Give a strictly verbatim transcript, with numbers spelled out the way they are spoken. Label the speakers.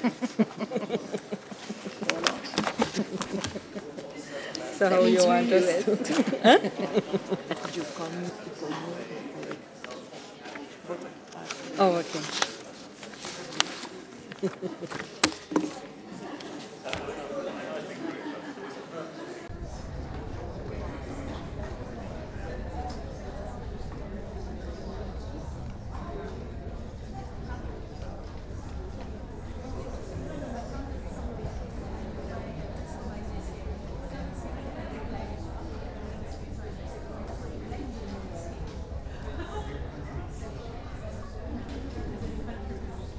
Speaker 1: So
Speaker 2: That
Speaker 1: how you
Speaker 2: means
Speaker 1: want
Speaker 2: redo
Speaker 1: us
Speaker 2: it.
Speaker 1: to? Huh?
Speaker 2: Je connais pour
Speaker 1: Oh, okay.